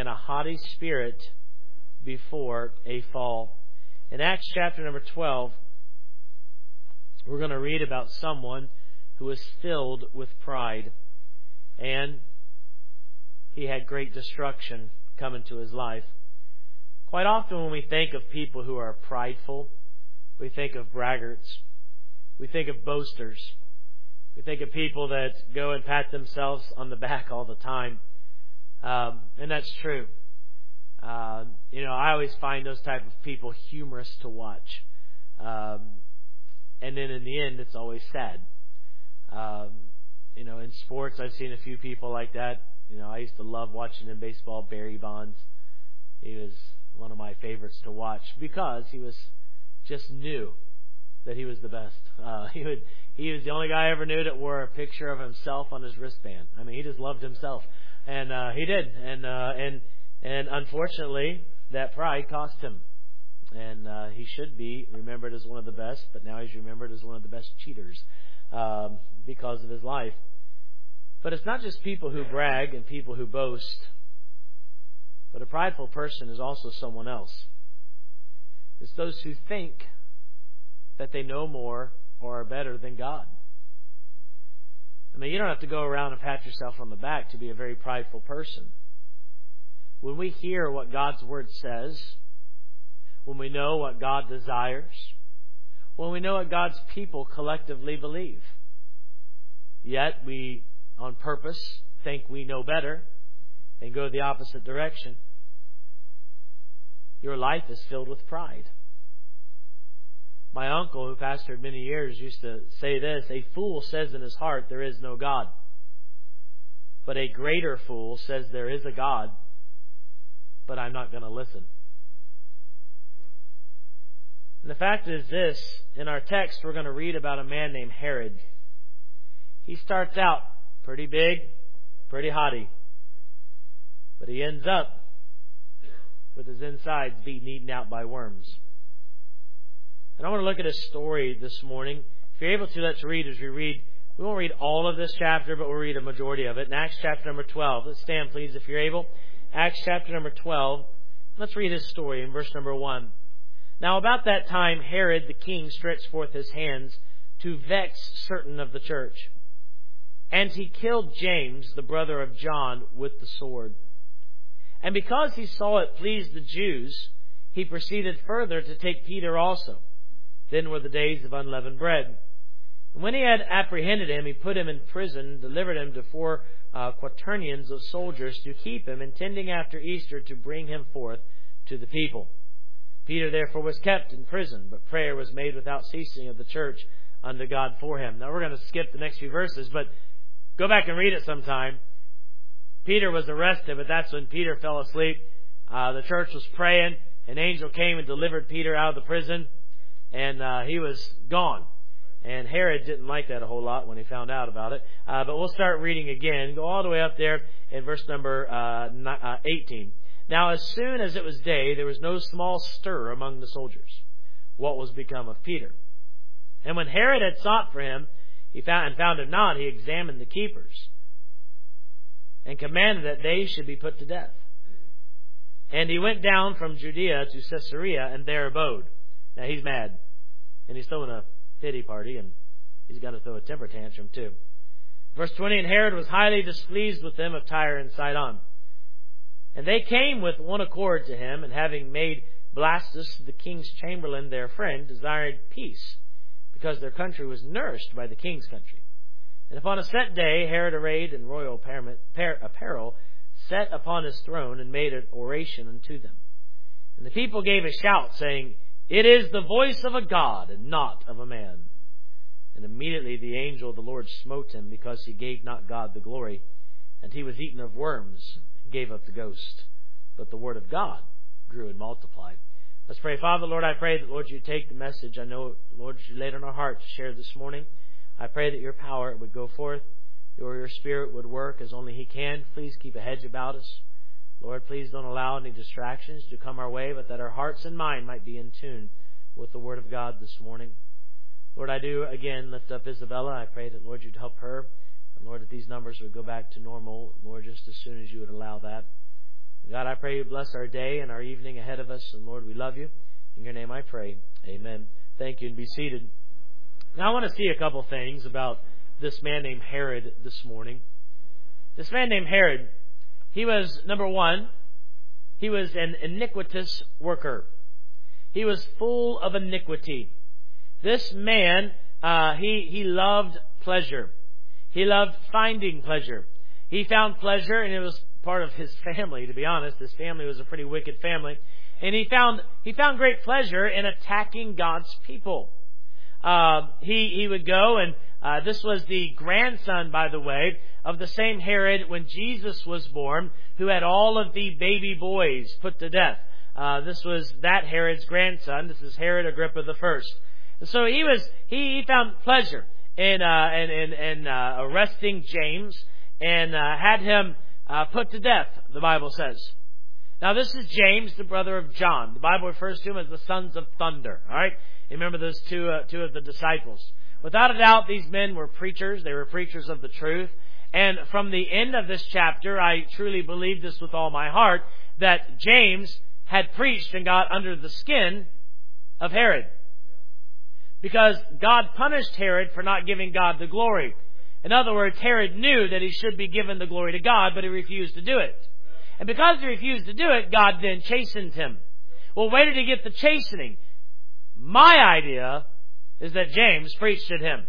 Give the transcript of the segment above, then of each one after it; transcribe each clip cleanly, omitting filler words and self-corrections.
and a haughty spirit before a fall. In Acts chapter number 12, we're going to read about someone who was filled with pride, and he had great destruction come into his life. Quite often when we think of people who are prideful, we think of braggarts. We think of boasters. We think of people that go and pat themselves on the back all the time. And that's true. I always find those type of people humorous to watch. And then in the end, it's always sad. In sports, I've seen a few people like that. I used to love watching in baseball Barry Bonds. He was one of my favorites to watch because he was just knew that he was the best. He was the only guy I ever knew that wore a picture of himself on his wristband. I mean, he just loved himself, and he did. And unfortunately, that pride cost him. And he should be remembered as one of the best, but now he's remembered as one of the best cheaters because of his life. But it's not just people who brag and people who boast, but a prideful person is also someone else. It's those who think that they know more or are better than God. I mean, you don't have to go around and pat yourself on the back to be a very prideful person. When we hear what God's Word says, when we know what God desires, when we know what God's people collectively believe, yet we, on purpose, think we know better and go the opposite direction, your life is filled with pride. My uncle, who pastored many years, used to say this: a fool says in his heart, there is no God. But a greater fool says there is a God, but I'm not going to listen. And the fact is this: in our text, we're going to read about a man named Herod. He starts out pretty big, pretty haughty, but he ends up with his insides being eaten out by worms. And I want to look at a story this morning. If you're able to, let's read as we read. We won't read all of this chapter, but we'll read a majority of it. In Acts chapter number 12. Let's stand, please, if you're able. Acts chapter number 12. Let's read his story in verse number 1. Now about that time, Herod the king stretched forth his hands to vex certain of the church. And he killed James, the brother of John, with the sword. And because he saw it pleased the Jews, he proceeded further to take Peter also. Then were the days of unleavened bread. And when he had apprehended him, he put him in prison, delivered him to 4 quaternions of soldiers to keep him, intending after Easter to bring him forth to the people. Peter therefore was kept in prison, but prayer was made without ceasing of the church unto God for him. Now we're going to skip the next few verses, but go back and read it sometime. Peter was arrested, but that's when Peter fell asleep. The church was praying. An angel came and delivered Peter out of the prison, and he was gone. And Herod didn't like that a whole lot when he found out about it. But we'll start reading again. Go all the way up there in verse number 18. Now as soon as it was day, there was no small stir among the soldiers, what was become of Peter. And when Herod had sought for him, he found him not. He examined the keepers and commanded that they should be put to death. And he went down from Judea to Caesarea and there abode. Now he's mad, and he's throwing a pity party, and he's got to throw a temper tantrum too. Verse 20, and Herod was highly displeased with them of Tyre and Sidon. And they came with one accord to him, and having made Blastus the king's chamberlain their friend, desired peace, because their country was nourished by the king's country. And upon a set day, Herod, arrayed in royal apparel, sat upon his throne and made an oration unto them. And the people gave a shout, saying, it is the voice of a God, and not of a man. And immediately the angel of the Lord smote him, because he gave not God the glory. And he was eaten of worms, and gave up the ghost. But the word of God grew and multiplied. Let's pray. Father, Lord, I pray that, Lord, you take the message I know, Lord, you laid on our heart to share this morning. I pray that your power would go forth, or your Spirit would work as only He can. Please keep a hedge about us. Lord, please don't allow any distractions to come our way, but that our hearts and mind might be in tune with the Word of God this morning. Lord, I do again lift up Isabella. I pray that, Lord, you'd help her. And Lord, that these numbers would go back to normal, Lord, just as soon as you would allow that. God, I pray you bless our day and our evening ahead of us. And Lord, we love you. In your name I pray. Amen. Thank you, and be seated. Now I want to see a couple things about this man named Herod this morning. This man named Herod, he was, number one, he was an iniquitous worker. He was full of iniquity. This man, he loved pleasure. He loved finding pleasure. He found pleasure, and it was part of his family, to be honest. His family was a pretty wicked family. And he found great pleasure in attacking God's people. He would go, and this was the grandson, by the way, of the same Herod when Jesus was born, who had all of the baby boys put to death. This was that Herod's grandson. This is Herod Agrippa the First. And so he found pleasure in arresting James and had him put to death, the Bible says. Now this is James, the brother of John. The Bible refers to him as the sons of thunder. All right, you remember those two of the disciples. Without a doubt, these men were preachers. They were preachers of the truth. And from the end of this chapter, I truly believe this with all my heart, that James had preached and got under the skin of Herod. Because God punished Herod for not giving God the glory. In other words, Herod knew that he should be given the glory to God, but he refused to do it. And because he refused to do it, God then chastened him. Well, where did he get the chastening? My idea is that James preached at him.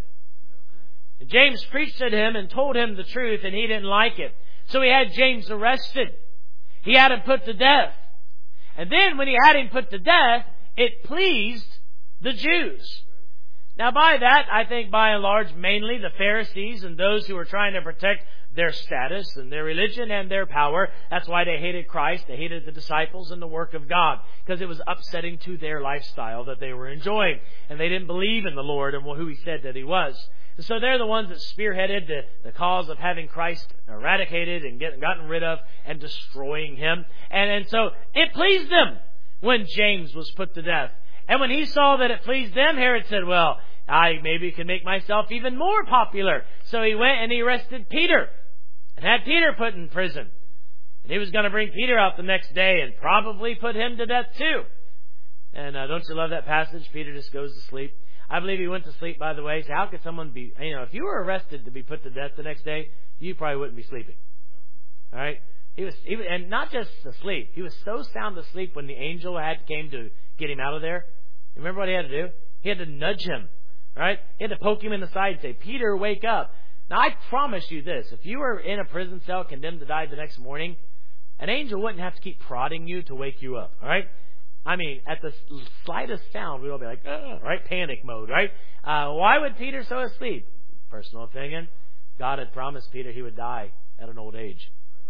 James preached at him and told him the truth, and he didn't like it. So he had James arrested. He had him put to death. And then when he had him put to death, it pleased the Jews. Now by that, I think by and large, mainly the Pharisees and those who were trying to protect their status and their religion and their power. That's why they hated Christ. They hated the disciples and the work of God, because it was upsetting to their lifestyle that they were enjoying. And they didn't believe in the Lord and who He said that He was. And so they're the ones that spearheaded the cause of having Christ eradicated and gotten rid of and destroying Him. And so it pleased them when James was put to death. And when he saw that it pleased them, Herod said, well, I maybe can make myself even more popular. So he went and he arrested Peter and had Peter put in prison. And he was going to bring Peter out the next day and probably put him to death too. And don't you love that passage? Peter just goes to sleep. I believe he went to sleep, by the way. So how could someone be, if you were arrested to be put to death the next day, you probably wouldn't be sleeping. All right? He was, and not just asleep. He was so sound asleep when the angel came to get him out of there. Remember what he had to do? He had to nudge him. Right? He had to poke him in the side and say, Peter, wake up. Now, I promise you this. If you were in a prison cell condemned to die the next morning, an angel wouldn't have to keep prodding you to wake you up. All right? I mean, at the slightest sound, we'd all be like, right? Panic mode, right? Why would Peter so asleep? Personal opinion. God had promised Peter he would die at an old age.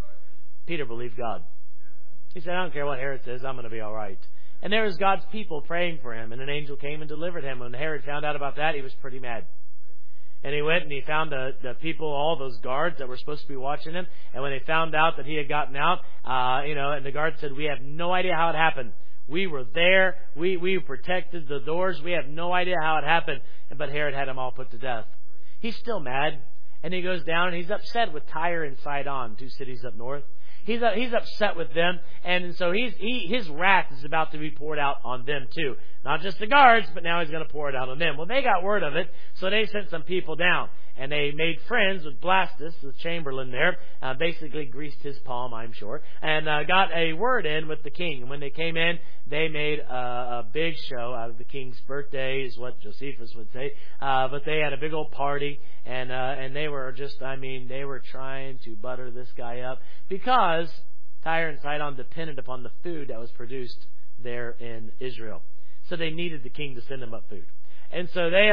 Peter believed God. He said, I don't care what Herod says, I'm going to be all right. And there was God's people praying for him, and an angel came and delivered him. When Herod found out about that, he was pretty mad. And he went and he found the people, all those guards that were supposed to be watching him. And when they found out that he had gotten out, and the guards said, we have no idea how it happened. We were there. We protected the doors. We have no idea how it happened. But Herod had them all put to death. He's still mad. And he goes down and he's upset with Tyre and Sidon, 2 cities up north. He's upset with them, and so his wrath is about to be poured out on them too. Not just the guards, but now he's going to pour it out on them. Well, they got word of it, so they sent some people down, and they made friends with Blastus, the chamberlain there, basically greased his palm, I'm sure, and got a word in with the king. And when they came in, they made a big show out of the king's birthday, is what Josephus would say. But they had a big old party, and they were they were trying to butter this guy up because Tyre and Sidon depended upon the food that was produced there in Israel. So they needed the king to send them up food. And so they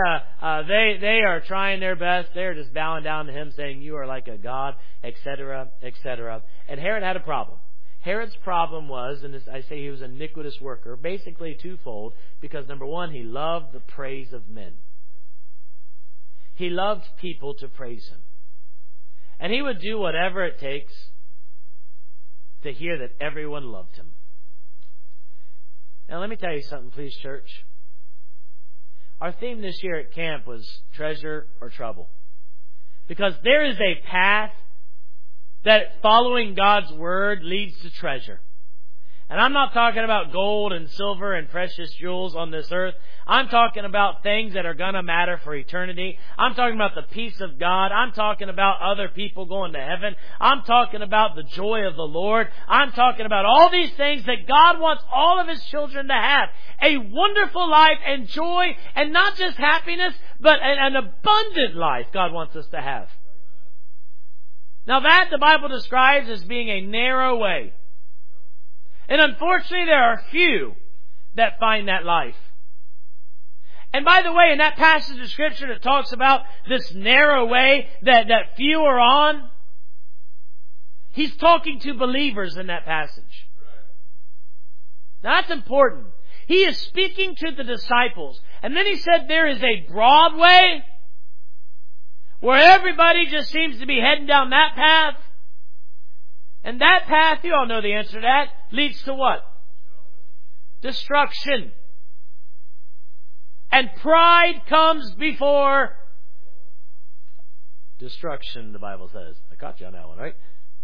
are trying their best. They're just bowing down to him, saying, you are like a god, etc., etc. And Herod had a problem. Herod's problem was, and I say he was an iniquitous worker, basically twofold, because number one, he loved the praise of men. He loved people to praise him. And he would do whatever it takes to hear that everyone loved him. Now let me tell you something, please, church. Our theme this year at camp was treasure or trouble. Because there is a path that following God's Word leads to treasure. And I'm not talking about gold and silver and precious jewels on this earth. I'm talking about things that are going to matter for eternity. I'm talking about the peace of God. I'm talking about other people going to heaven. I'm talking about the joy of the Lord. I'm talking about all these things that God wants all of His children to have. A wonderful life and joy, and not just happiness, but an abundant life God wants us to have. Now that the Bible describes as being a narrow way. And unfortunately, there are few that find that life. And by the way, in that passage of Scripture that talks about this narrow way that few are on, He's talking to believers in that passage. Now that's important. He is speaking to the disciples. And then He said there is a broad way where everybody just seems to be heading down that path. And that path, you all know the answer to that, leads to what? Destruction. And pride comes before destruction, the Bible says. I caught you on that one, right?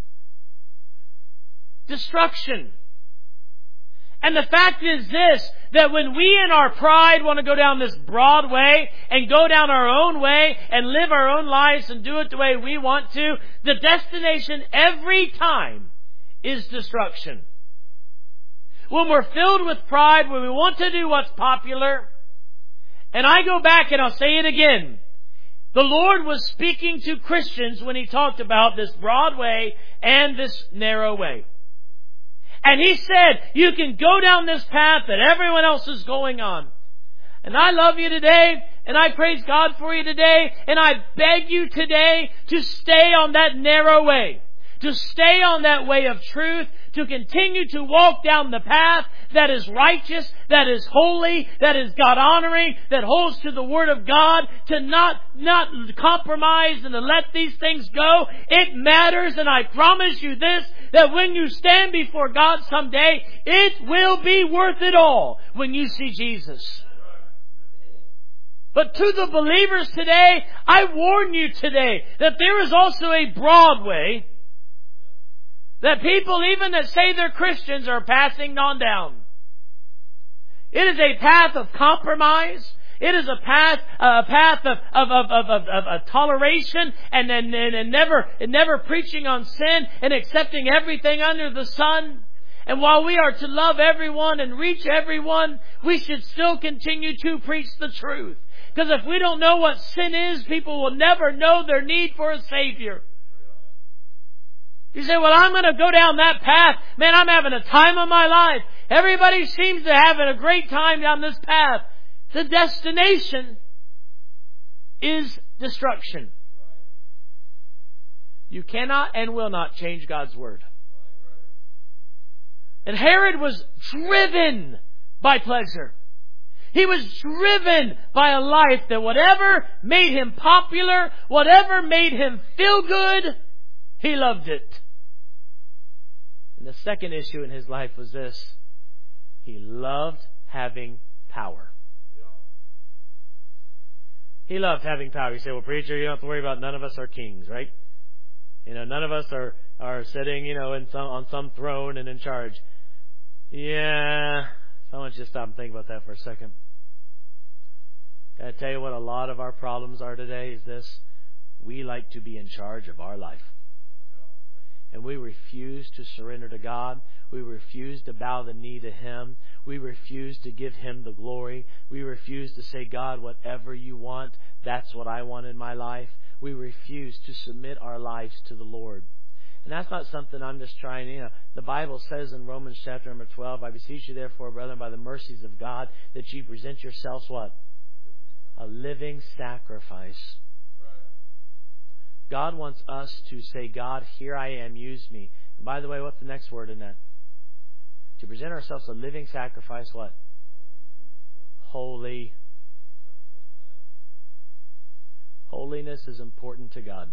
Destruction. And the fact is this, that when we in our pride want to go down this broad way and go down our own way and live our own lives and do it the way we want to, the destination every time is destruction. When we're filled with pride, when we want to do what's popular, and I go back and I'll say it again, the Lord was speaking to Christians when He talked about this broad way and this narrow way. And He said, you can go down this path that everyone else is going on. And I love you today, and I praise God for you today, and I beg you today to stay on that narrow way, to stay on that way of truth, to continue to walk down the path that is righteous, that is holy, that is God-honoring, that holds to the Word of God, to not compromise and to let these things go. It matters, and I promise you this, that when you stand before God someday, it will be worth it all when you see Jesus. But to the believers today, I warn you today that there is also a broad way that people, even that say they're Christians, are passing on down. It is a path of compromise. It is a path of toleration and never preaching on sin and accepting everything under the sun. And while we are to love everyone and reach everyone, we should still continue to preach the truth. Because if we don't know what sin is, people will never know their need for a Savior. You say, well, I'm going to go down that path. Man, I'm having a time of my life. Everybody seems to have a great time down this path. The destination is destruction. You cannot and will not change God's Word. And Herod was driven by pleasure. He was driven by a life that whatever made him popular, whatever made him feel good, he loved it. And the second issue in his life was this. He loved having power. He loved having power. You say, well, preacher, you don't have to worry about, none of us are kings, right? None of us are sitting, on some throne and in charge. Yeah. I want you to stop and think about that for a second. Can I tell you what a lot of our problems are today is this? We like to be in charge of our life. And we refuse to surrender to God. We refuse to bow the knee to Him. We refuse to give Him the glory. We refuse to say, God, whatever you want, that's what I want in my life. We refuse to submit our lives to the Lord. And that's not something I'm just trying, the Bible says in Romans chapter number 12, I beseech you therefore, brethren, by the mercies of God, that you present yourselves what? A living sacrifice. God wants us to say, God, here I am, use me. And by the way, what's the next word in that? To present ourselves a living sacrifice, what? Holy. Holiness is important to God.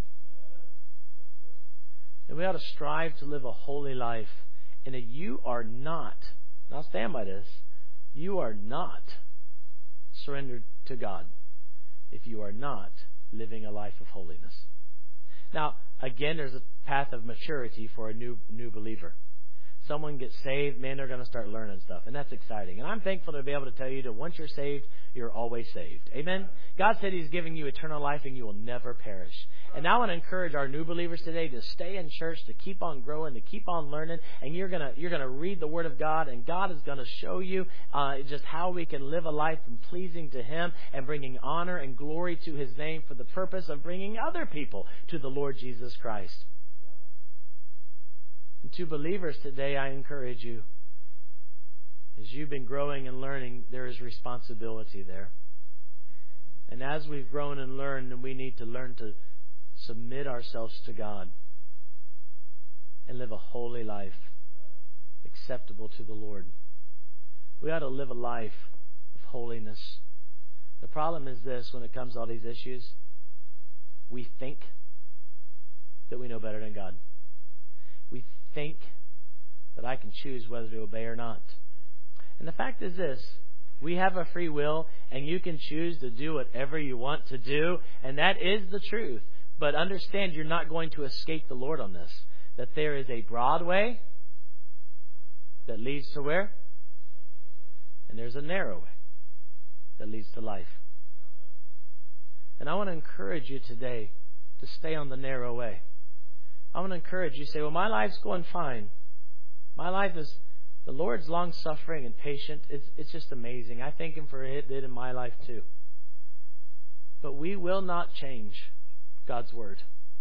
And we ought to strive to live a holy life. And that you are not, and I'll stand by this, you are not surrendered to God if you are not living a life of holiness. Now, again, there's a path of maturity for a new believer. Someone gets saved, man, they're going to start learning stuff, and that's exciting. And I'm thankful to be able to tell you that once you're saved, you're always saved. Amen? God said He's giving you eternal life, and you will never perish. And I want to encourage our new believers today to stay in church, to keep on growing, to keep on learning, and you're gonna read the Word of God, and God is going to show you just how we can live a life pleasing to Him and bringing honor and glory to His name for the purpose of bringing other people to the Lord Jesus Christ. And to believers today, I encourage you, as you've been growing and learning, there is responsibility there. And as we've grown and learned, we need to learn to submit ourselves to God and live a holy life acceptable to the Lord. We ought to live a life of holiness. The problem is this: when it comes to all these issues, we think that we know better than God. We think that I can choose whether to obey or not. And the fact is this: we have a free will, and you can choose to do whatever you want to do, and that is the truth. But understand, you're not going to escape the Lord on this. That there is a broad way that leads to where? And there's a narrow way that leads to life. And I want to encourage you today to stay on the narrow way. I want to encourage you to say, well, my life's going fine. My life is, the Lord's long-suffering and patient. It's just amazing. I thank Him for it in my life too. But we will not change God's Word.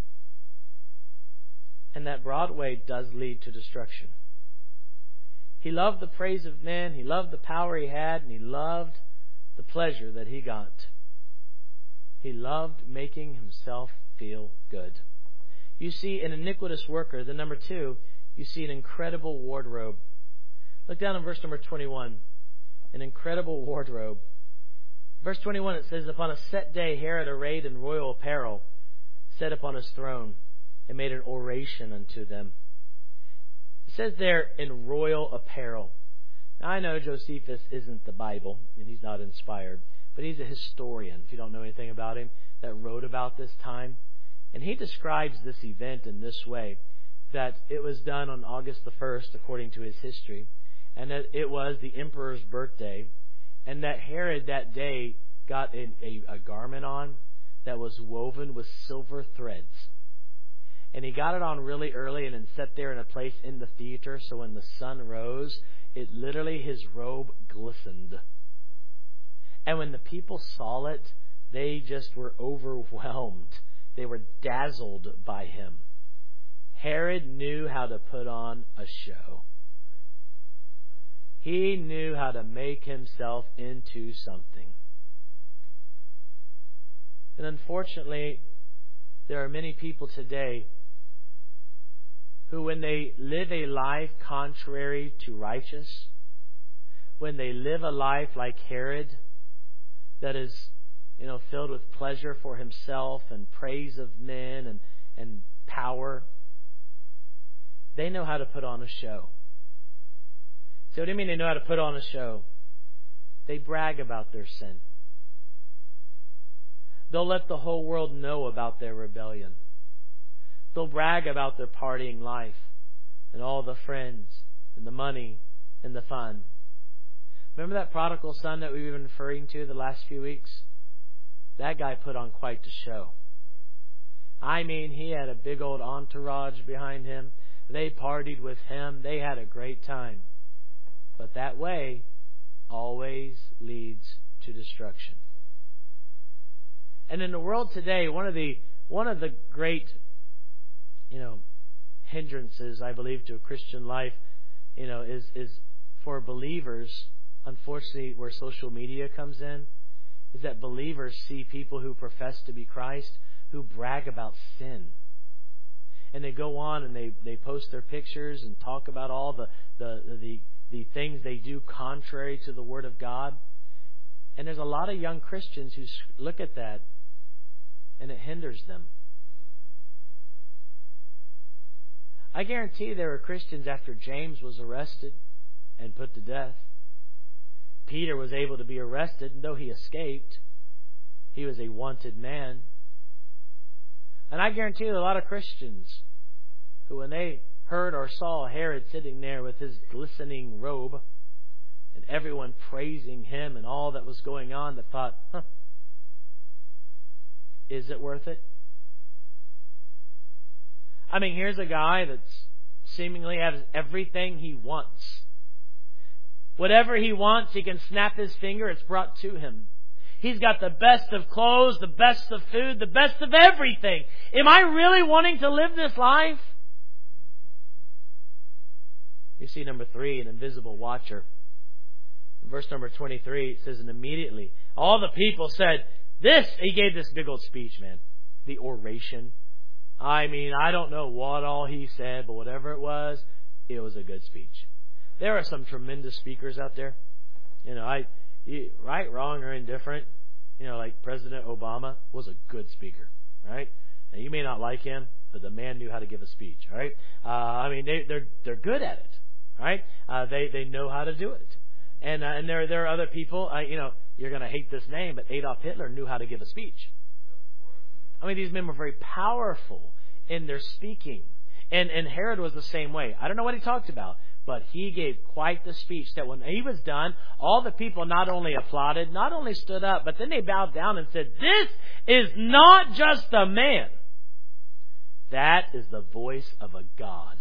And that broad way does lead to destruction. He loved the praise of men. He loved the power he had. And He loved the pleasure that he got. He loved making himself feel good. You see an iniquitous worker. Then number 2, you see an incredible wardrobe. Look down in verse number 21. An incredible wardrobe. Verse 21, it says, upon a set day, Herod, arrayed in royal apparel, sat upon his throne and made an oration unto them. It says there, in royal apparel. Now, I know Josephus isn't the Bible, and he's not inspired, but he's a historian, if you don't know anything about him, that wrote about this time. And he describes this event in this way, that it was done on August the 1st, according to his history, and that it was the emperor's birthday, and that Herod that day got a garment on that was woven with silver threads. And he got it on really early and then sat there in a place in the theater, so when the sun rose, it literally, his robe glistened. And when the people saw it, they just were overwhelmed. They were dazzled by him. Herod knew how to put on a show. He knew how to make himself into something. And unfortunately, there are many people today who, when they live a life contrary to righteous, when they live a life like Herod, that is, filled with pleasure for himself and praise of men and power, they know how to put on a show. So what do you mean they know how to put on a show? They brag about their sin. They'll let the whole world know about their rebellion. They'll brag about their partying life and all the friends and the money and the fun. Remember that prodigal son that we've been referring to the last few weeks? That guy put on quite a show. I mean, he had a big old entourage behind him. They partied with him. They had a great time. But that way always leads to destruction. And in the world today, one of the great, hindrances, I believe, to a Christian life, is for believers, unfortunately, where social media comes in, is that believers see people who profess to be Christ who brag about sin. And they go on and they post their pictures and talk about all the things they do contrary to the Word of God. And there's a lot of young Christians who look at that and it hinders them. I guarantee there were Christians after James was arrested and put to death. Peter was able to be arrested, and though he escaped, he was a wanted man. And I guarantee you a lot of Christians who, when they heard or saw Herod sitting there with his glistening robe and everyone praising him and all that was going on, that thought, is it worth it? I mean, here's a guy that's seemingly has everything he wants. Whatever he wants, he can snap his finger, it's brought to him. He's got the best of clothes, the best of food, the best of everything. Am I really wanting to live this life? You see, number 3, an invisible watcher. In verse number 23, it says, and immediately all the people said, he gave this big old speech, man. The oration. I mean, I don't know what all he said, but whatever it was a good speech. There are some tremendous speakers out there. Right, wrong, or indifferent. Like President Obama was a good speaker, right? Now, you may not like him, but the man knew how to give a speech, right? They're good at it, right? They know how to do it. And there are other people, you're going to hate this name, but Adolf Hitler knew how to give a speech. I mean, these men were very powerful in their speaking. And Herod was the same way. I don't know what he talked about, but he gave quite the speech that when he was done, all the people not only applauded, not only stood up, but then they bowed down and said, this is not just a man. That is the voice of a God.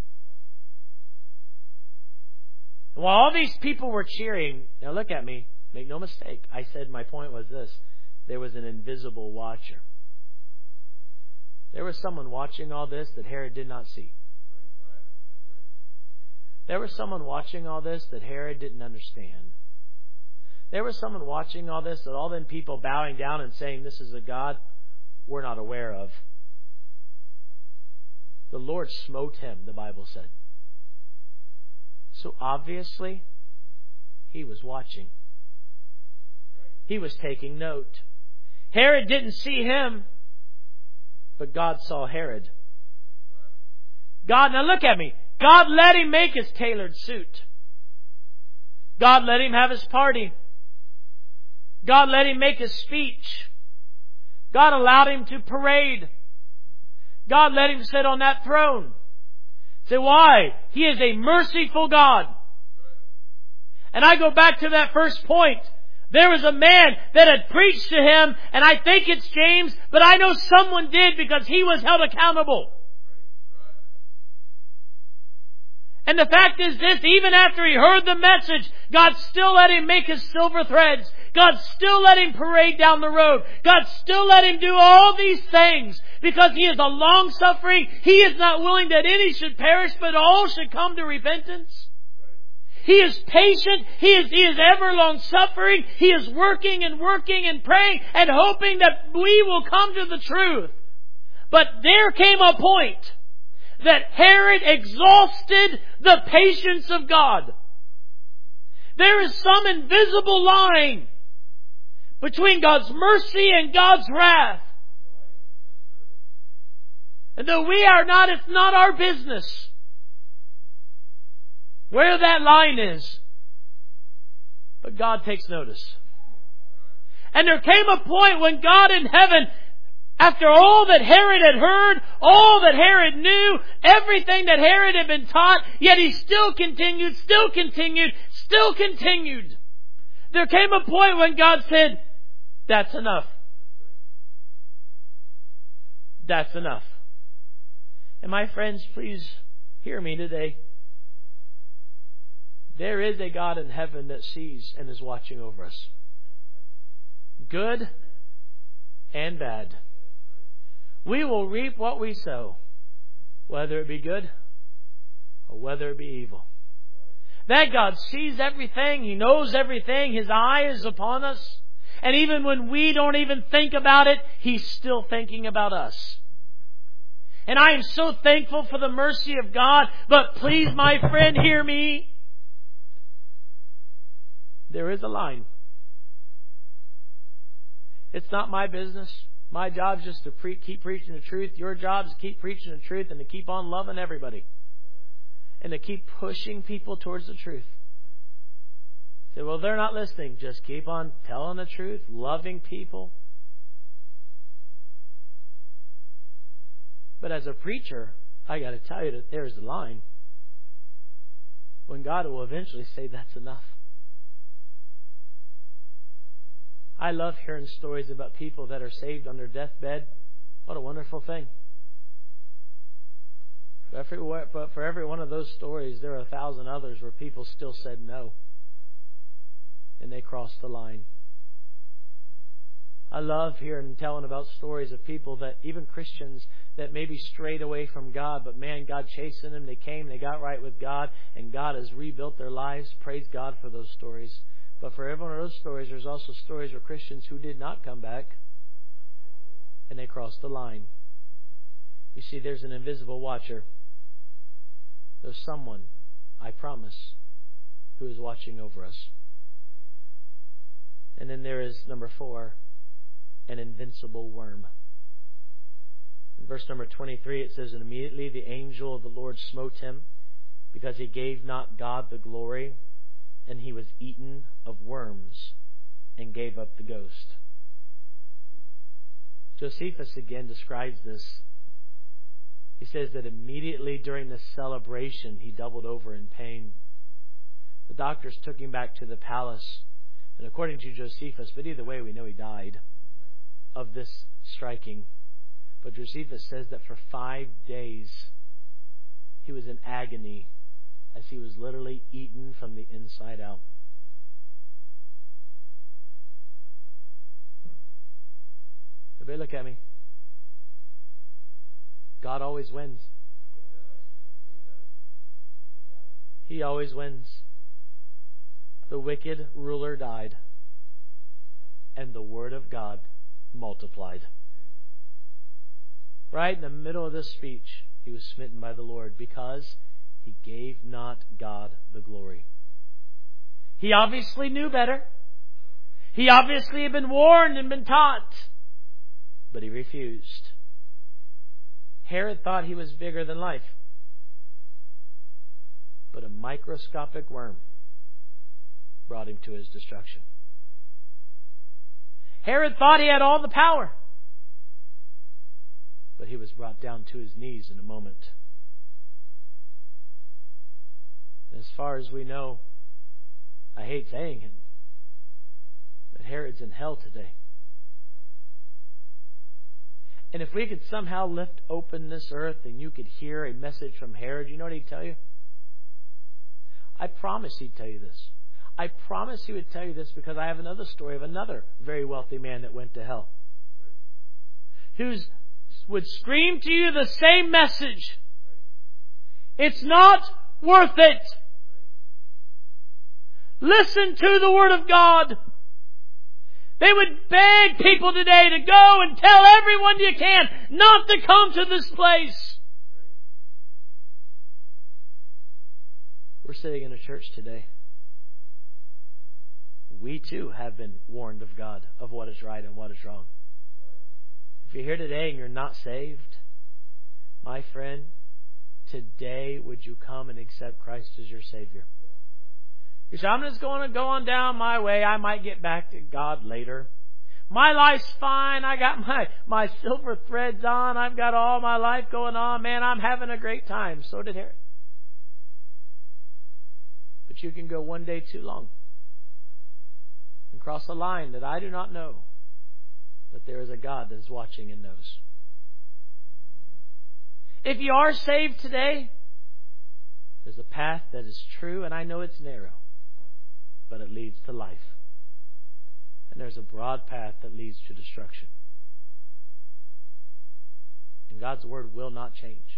And while all these people were cheering, now look at me, make no mistake. I said my point was this. There was an invisible watcher. There was someone watching all this that Herod did not see. There was someone watching all this that Herod didn't understand. There was someone watching all this that all them people bowing down and saying this is a God we're not aware of. The Lord smote him, the Bible said. So obviously, he was watching. He was taking note. Herod didn't see him, but God saw Herod. Now look at me. God let him make his tailored suit. God let him have his party. God let him make his speech. God allowed him to parade. God let him sit on that throne. Say, why? He is a merciful God. And I go back to that first point. There was a man that had preached to him, and I think it's James, but I know someone did because he was held accountable. And the fact is this, even after he heard the message, God still let him make his silver threads. God still let him parade down the road. God still let him do all these things because he is a long-suffering. He is not willing that any should perish, but all should come to repentance. He is patient. He is ever long-suffering. He is working and praying and hoping that we will come to the truth. But there came a point that Herod exhausted the patience of God. There is some invisible line between God's mercy and God's wrath. And though we are not, it's not our business where that line is. But God takes notice. And there came a point when God in heaven, after all that Herod had heard, all that Herod knew, everything that Herod had been taught, yet he still continued. There came a point when God said, that's enough. That's enough. And my friends, please hear me today. There is a God in heaven that sees and is watching over us. Good and bad. We will reap what we sow, whether it be good or whether it be evil. That God sees everything. He knows everything. His eye is upon us. And even when we don't even think about it, He's still thinking about us. And I am so thankful for the mercy of God. But please, my friend, hear me. There is a line. It's not my business. My job is just to keep preaching the truth. Your job is to keep preaching the truth and to keep on loving everybody. And to keep pushing people towards the truth. Say, well, they're not listening. Just keep on telling the truth, loving people. But as a preacher, I got to tell you that there's a line when God will eventually say that's enough. I love hearing stories about people that are saved on their deathbed. What a wonderful thing. But for every one of those stories, there are 1,000 others where people still said no. And they crossed the line. I love hearing and telling about stories of people that, even Christians, that maybe strayed away from God, but man, God chasing them. They came, they got right with God, and God has rebuilt their lives. Praise God for those stories. But for every one of those stories, there's also stories of Christians who did not come back, and they crossed the line. You see, there's an invisible watcher. There's someone, I promise, who is watching over us. And then there is, number 4, an invincible worm. In verse number 23, it says, "And immediately the angel of the Lord smote him, because he gave not God the glory, and he was eaten of worms, and gave up the ghost." Josephus again describes this. He says that immediately during the celebration, he doubled over in pain. The doctors took him back to the palace, and according to Josephus, but either way we know he died of this striking. But Josephus says that for 5 days he was in agony as he was literally eaten from the inside out. Everybody look at me. God always wins. He always wins. The wicked ruler died, and the word of God multiplied. Right in the middle of this speech, he was smitten by the Lord because he gave not God the glory. He obviously knew better. He obviously had been warned and been taught, but he refused. Herod thought he was bigger than life, but a microscopic worm brought him to his destruction. Herod thought he had all the power, but he was brought down to his knees in a moment. As far as we know, I hate saying it, but Herod's in hell today. And if we could somehow lift open this earth and you could hear a message from Herod, you know what he'd tell you? I promise he'd tell you this. I promise he would tell you this because I have another story of another very wealthy man that went to hell, who would scream to you the same message. It's not worth it. Listen to the Word of God. They would beg people today to go and tell everyone you can not to come to this place. We're sitting in a church today. We too have been warned of God of what is right and what is wrong. If you're here today and you're not saved, my friend, today would you come and accept Christ as your Savior? You say, I'm just going to go on down my way. I might get back to God later. My life's fine. I got my silver threads on. I've got all my life going on. Man, I'm having a great time. So did Herod. But you can go one day too long and cross a line that I do not know. But there is a God that is watching and knows. If you are saved today, there's a path that is true, and I know it's narrow, but it leads to life. And there's a broad path that leads to destruction. And God's Word will not change.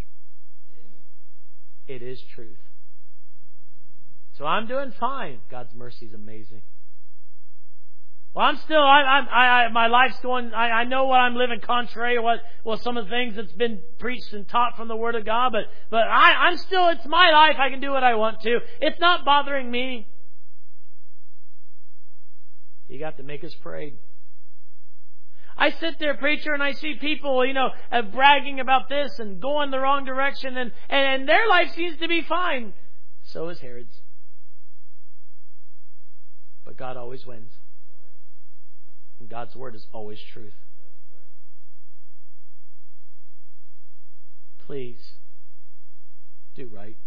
It is truth. So I'm doing fine. God's mercy is amazing. Well, I'm still, my life's going, I know what I'm living contrary to some of the things that's been preached and taught from the Word of God, but I'm still, it's my life. I can do what I want to. It's not bothering me. You got to make us pray. I sit there, preacher, and I see people, bragging about this and going the wrong direction, and their life seems to be fine. So is Herod's. But God always wins. And God's Word is always truth. please do right.